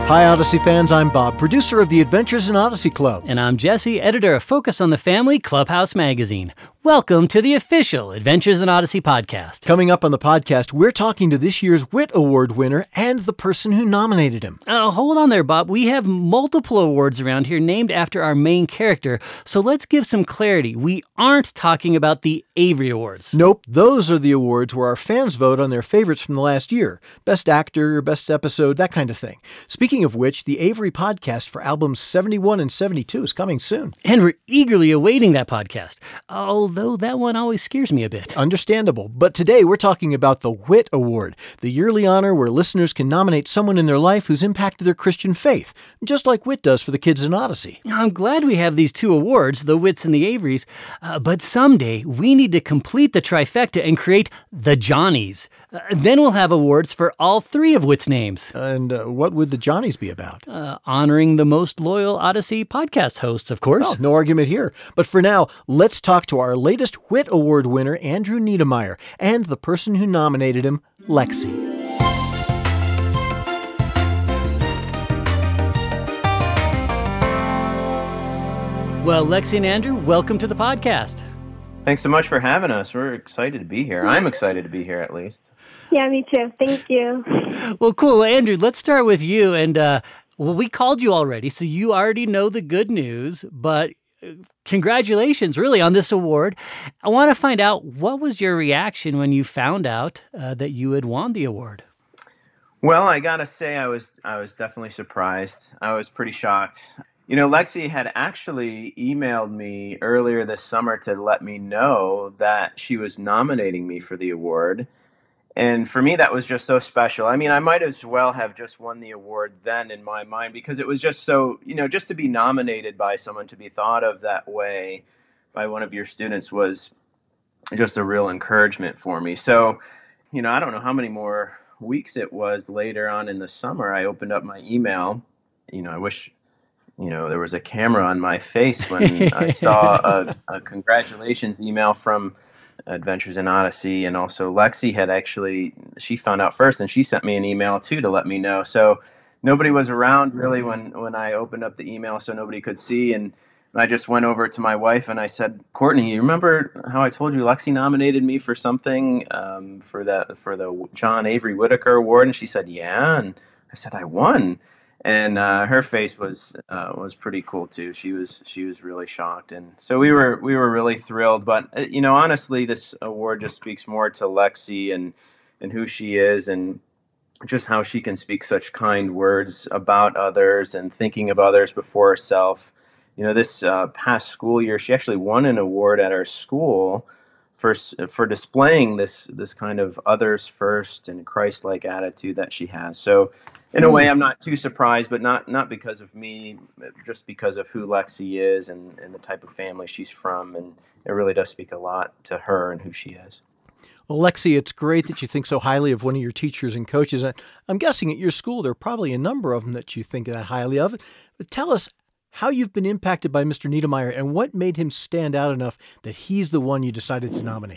Hi, Odyssey fans. I'm Bob, producer of the Adventures in Odyssey Club. And I'm Jesse, editor of Focus on the Family Clubhouse magazine. Welcome to the official Adventures in Odyssey podcast. Coming up on the podcast, we're talking to this year's Wit Award winner and the person who nominated him. Hold on there, Bob. We have multiple awards around here named after our main character, so let's give some clarity. We aren't talking about the Avery Awards. Nope, those are the awards where our fans vote on their favorites from the last year. Best actor, best episode, that kind of thing. Speaking of which, the Avery podcast for albums 71 and 72 is coming soon. And we're eagerly awaiting that podcast, although that one always scares me a bit. Understandable. But today we're talking about the Wit Award, the yearly honor where listeners can nominate someone in their life who's impacted their Christian faith, just like Wit does for the kids in Odyssey. I'm glad we have these two awards, the Wits and the Averys, but someday we need to complete the trifecta and create the Johnnies. Then we'll have awards for all three of Wit's names. And what would the Johnnies be about? Honoring the most loyal Odyssey podcast hosts, of course. Oh, no argument here. But for now, let's talk to our latest Wit Award winner, Andrew Niedermeyer, and the person who nominated him, Lexi. Well, Lexi and Andrew, welcome to the podcast. Thanks so much for having us. We're excited to be here. I'm excited to be here, at least. Yeah, me too. Thank you. Well, cool. Andrew, let's start with you. And, we called you already, so you already know the good news, but congratulations, really, on this award. I want to find out, what was your reaction when you found out that you had won the award? Well, I got to say, I was definitely surprised. I was pretty shocked. You know, Lexi had actually emailed me earlier this summer to let me know that she was nominating me for the award. And for me, that was just so special. I mean, I might as well have just won the award then in my mind, because it was just so, just to be nominated by someone, to be thought of that way by one of your students was just a real encouragement for me. So, I don't know how many more weeks it was later on in the summer, I opened up my email. I wish there was a camera on my face when I saw a congratulations email from Adventures in Odyssey. And also Lexi she found out first, and she sent me an email too to let me know. So nobody was around really when I opened up the email, so nobody could see. And I just went over to my wife and I said, "Courtney, you remember how I told you Lexi nominated me for something for the John Avery Whitaker Award?" And she said, "Yeah." And I said, "I won." And her face was pretty cool too. She was really shocked, and so we were really thrilled. But honestly, this award just speaks more to Lexi and who she is, and just how she can speak such kind words about others and thinking of others before herself. This past school year, she actually won an award at our school for displaying this kind of others first and Christ-like attitude that she has. So in a way, I'm not too surprised, but not because of me, just because of who Lexi is and the type of family she's from. And it really does speak a lot to her and who she is. Well, Lexi, it's great that you think so highly of one of your teachers and coaches. I'm guessing at your school there are probably a number of them that you think that highly of. But tell us how you've been impacted by Mr. Niedermeyer and what made him stand out enough that he's the one you decided to nominate.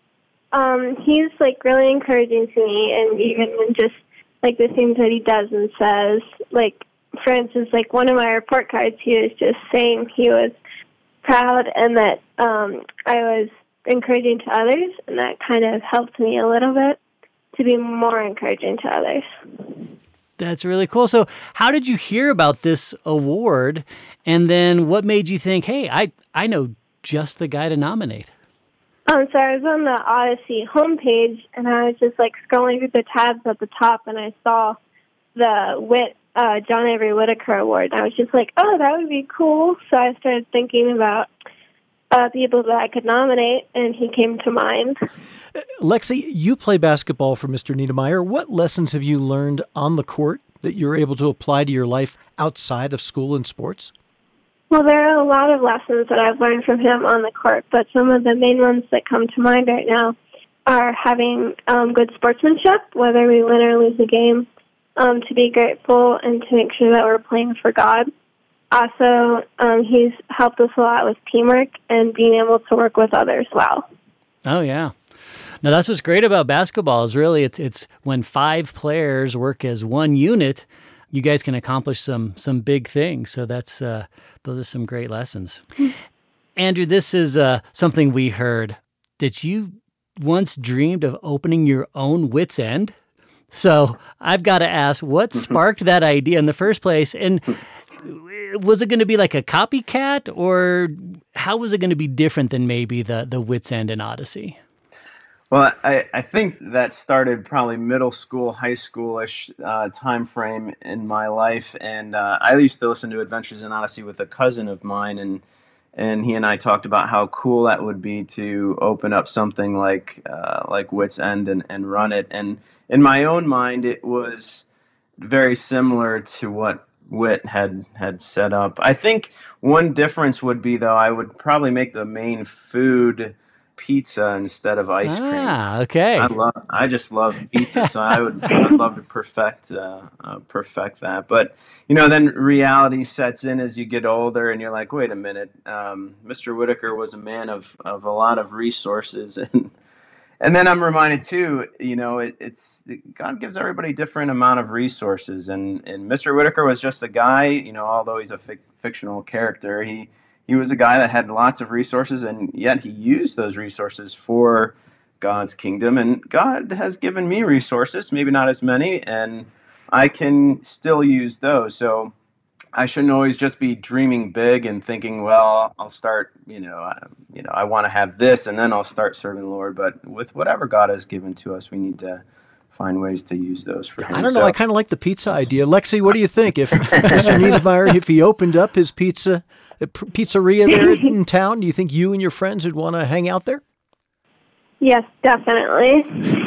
He's really encouraging to me, and even when just the things that he does and says, for instance, one of my report cards, he was just saying he was proud and that I was encouraging to others, and that kind of helped me a little bit to be more encouraging to others. That's really cool. So how did you hear about this award, and then what made you think, hey, I know just the guy to nominate? So I was on the Odyssey homepage, and I was just scrolling through the tabs at the top, and I saw the John Avery Whitaker Award, and I was just oh, that would be cool. So I started thinking about people that I could nominate, and he came to mind. Lexi, you play basketball for Mr. Niedermeyer. What lessons have you learned on the court that you're able to apply to your life outside of school and sports? Well, there are a lot of lessons that I've learned from him on the court, but some of the main ones that come to mind right now are having good sportsmanship, whether we win or lose a game, to be grateful and to make sure that we're playing for God. Also, he's helped us a lot with teamwork and being able to work with others well. Oh, yeah. Now, that's what's great about basketball is really it's when five players work as one unit, you guys can accomplish some big things. So that's those are some great lessons. Andrew, this is something we heard, that you once dreamed of opening your own Wits End. So I've got to ask, what sparked that idea in the first place? And was it going to be like a copycat, or how was it going to be different than maybe the Wits End and Odyssey? Well, I think that started probably middle school, high school-ish time frame in my life. And I used to listen to Adventures in Odyssey with a cousin of mine, and he and I talked about how cool that would be to open up something like Wits End and run it. And in my own mind, it was very similar to what Wit had set up. I think one difference would be, though, I would probably make the main food pizza instead of ice cream. Ah, okay. I just love pizza, so I'd love to perfect that. But then reality sets in as you get older, and you're like, wait a minute, Mr. Whitaker was a man of a lot of resources, and then I'm reminded too, it's God gives everybody different amount of resources, and Mr. Whitaker was just a guy, although he's a fictional character, he was a guy that had lots of resources, and yet he used those resources for God's kingdom. And God has given me resources, maybe not as many, and I can still use those. So I shouldn't always just be dreaming big and thinking, well, I'll start, I want to have this, and then I'll start serving the Lord. But with whatever God has given to us, we need to find ways to use those for Him. I don't know. I kind of like the pizza idea. Lexi, what do you think? If Mr. Niedermeyer, if he opened up his pizzeria there in town, do you think you and your friends would want to hang out there? Yes, definitely.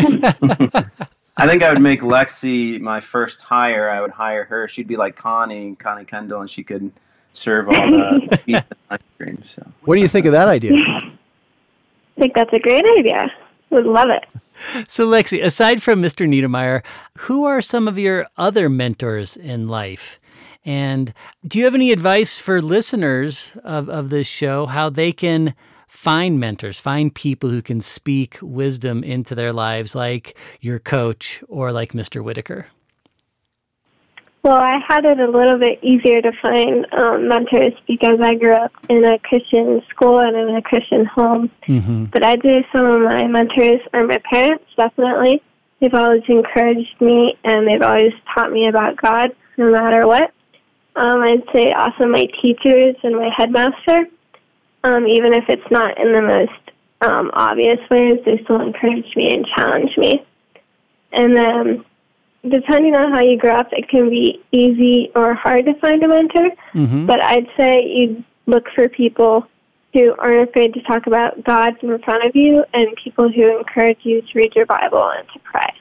I think I would make Lexi my first hire. I would hire her. She'd be like Connie Kendall, and she could serve all the pizza and ice cream. So, what do you think of that idea? I think that's a great idea. Would love it. So, Lexi, aside from Mr. Niedermeyer, who are some of your other mentors in life? And do you have any advice for listeners of this show, how they can find mentors, find people who can speak wisdom into their lives, like your coach or like Mr. Whitaker? Well, I had it a little bit easier to find mentors because I grew up in a Christian school and in a Christian home. Mm-hmm. But I'd say some of my mentors are my parents, definitely. They've always encouraged me, and they've always taught me about God, no matter what. I'd say also my teachers and my headmaster, even if it's not in the most obvious ways, they still encourage me and challenge me. And then, depending on how you grow up, it can be easy or hard to find a mentor. Mm-hmm. But I'd say you look for people who aren't afraid to talk about God in front of you, and people who encourage you to read your Bible and to pray.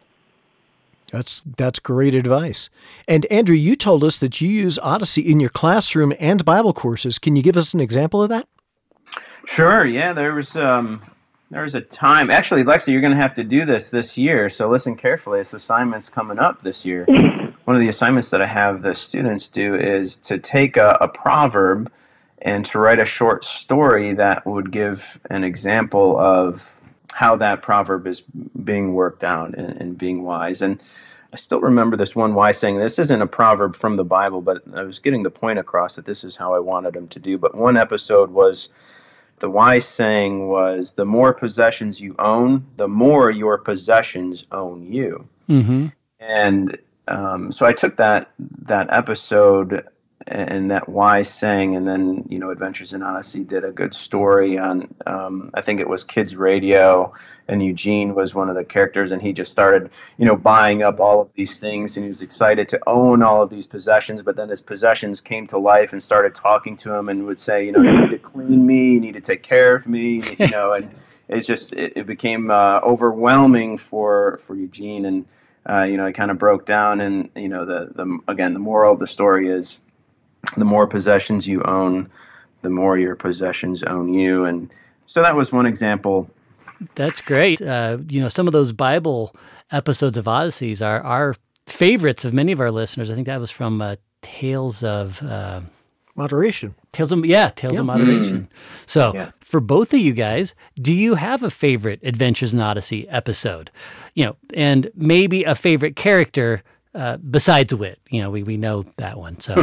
That's great advice. And Andrew, you told us that you use Odyssey in your classroom and Bible courses. Can you give us an example of that? Sure. Yeah, there was a time. Actually, Lexi, you're going to have to do this year, so listen carefully. This assignment's coming up this year. One of the assignments that I have the students do is to take a proverb and to write a short story that would give an example of how that proverb is being worked out and being wise. And I still remember this one wise saying. This isn't a proverb from the Bible, but I was getting the point across that this is how I wanted them to do. But one episode was, the wise saying was, the more possessions you own, the more your possessions own you. Mm-hmm. And so I took that episode and that wise saying, and then, Adventures in Odyssey did a good story on, I think it was Kids Radio, and Eugene was one of the characters, and he just started, buying up all of these things, and he was excited to own all of these possessions, but then his possessions came to life and started talking to him and would say, you need to clean me, you need to take care of me, and it's just, it became overwhelming for Eugene, and, it kind of broke down, and, the moral of the story is, the more possessions you own, the more your possessions own you. And so that was one example. That's great. Some of those Bible episodes of Odysseys are our favorites of many of our listeners. I think that was from Tales of... Moderation. Tales of Moderation. So for both of you guys, do you have a favorite Adventures in Odyssey episode? And maybe a favorite character besides wit. We know that one. So.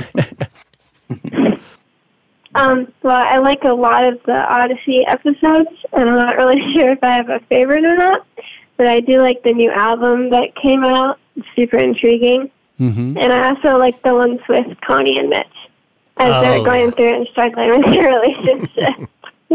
Well, I like a lot of the Odyssey episodes, and I'm not really sure if I have a favorite or not, but I do like the new album that came out. It's super intriguing. Mm-hmm. And I also like the ones with Connie and Mitch as they're going through and struggling with their relationship.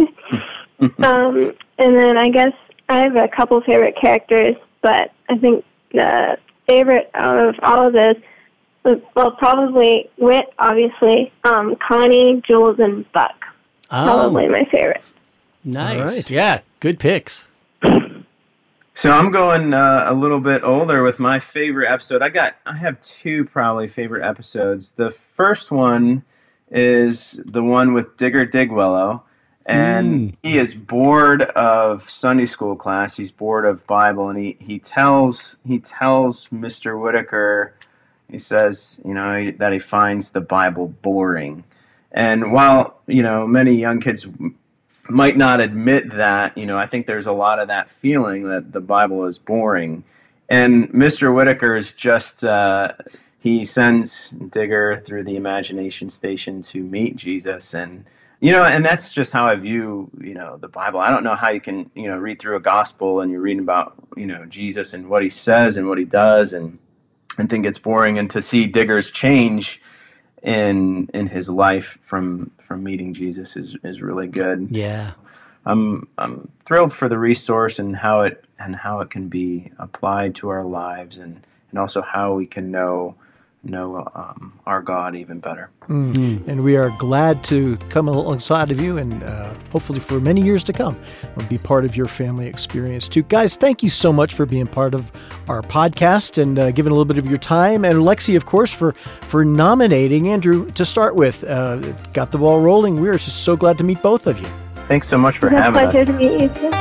And then I guess I have a couple favorite characters, but I think the favorite out of all of those, well, probably Wit, obviously, Connie, Jules, and Buck. Probably my favorite. Nice. All right. Yeah, good picks. So I'm going a little bit older with my favorite episode. I have two probably favorite episodes. The first one is the one with Digger Digwellow, and he is bored of Sunday school class. He's bored of Bible, and he tells Mr. Whitaker, he says, that he finds the Bible boring. And while, many young kids might not admit that, I think there's a lot of that feeling that the Bible is boring. And Mr. Whitaker is just, he sends Digger through the imagination station to meet Jesus. And, and that's just how I view, the Bible. I don't know how you can, read through a gospel and you're reading about, Jesus and what he says and what he does and think it's boring. And to see Digger's change in his life from meeting Jesus is really good. Yeah. I'm thrilled for the resource and how it can be applied to our lives and also how we can know our God even better. And we are glad to come alongside of you and hopefully for many years to come, we'll be part of your family experience too. Guys, thank you so much for being part of our podcast and giving a little bit of your time. And Lexi, of course, for nominating Andrew to start with. Got the ball rolling. We are just so glad to meet both of you. Thanks so much for having us. It's a pleasure to meet you too.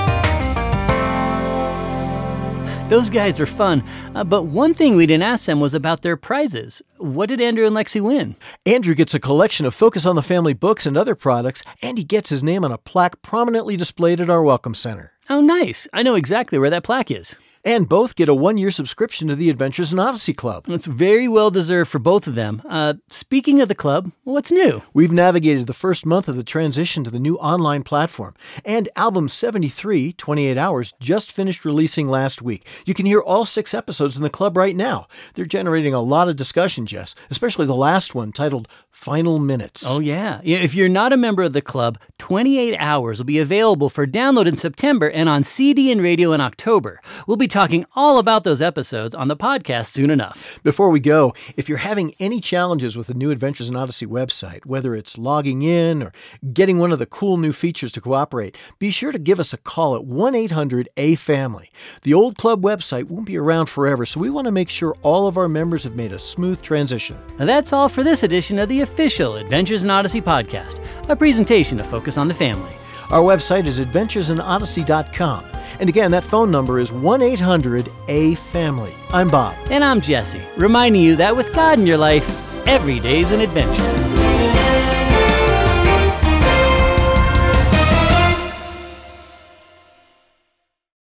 Those guys are fun, but one thing we didn't ask them was about their prizes. What did Andrew and Lexi win? Andrew gets a collection of Focus on the Family books and other products, and he gets his name on a plaque prominently displayed at our Welcome Center. Oh, nice. I know exactly where that plaque is. And both get a 1-year subscription to the Adventures in Odyssey Club. It's very well deserved for both of them. Speaking of the club, what's new? We've navigated the first month of the transition to the new online platform. And album 73, 28 Hours, just finished releasing last week. You can hear all 6 episodes in the club right now. They're generating a lot of discussion, Jess, especially the last one titled Final Minutes. Oh, yeah. If you're not a member of the club, 28 Hours will be available for download in September and on CD and radio in October. We'll be talking all about those episodes on the podcast soon enough. Before we go, if you're having any challenges with the new Adventures in Odyssey website, whether it's logging in or getting one of the cool new features to cooperate, be sure to give us a call at 1-800-A-FAMILY. The old club website won't be around forever, so we want to make sure all of our members have made a smooth transition. And that's all for this edition of the official Adventures in Odyssey podcast, a presentation of Focus on the Family. Our website is adventuresinodyssey.com. And again, that phone number is 1-800-A-FAMILY. I'm Bob. And I'm Jesse, reminding you that with God in your life, every day's an adventure.